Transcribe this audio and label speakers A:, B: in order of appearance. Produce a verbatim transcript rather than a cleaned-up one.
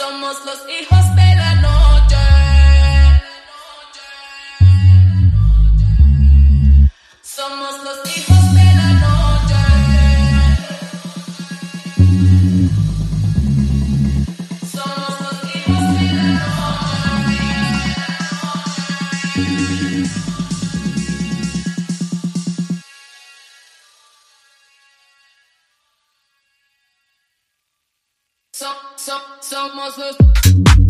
A: Somos los hijos de la noche. Somos los hijos de la noche. Somos los hijos de la noche. So, so, somos los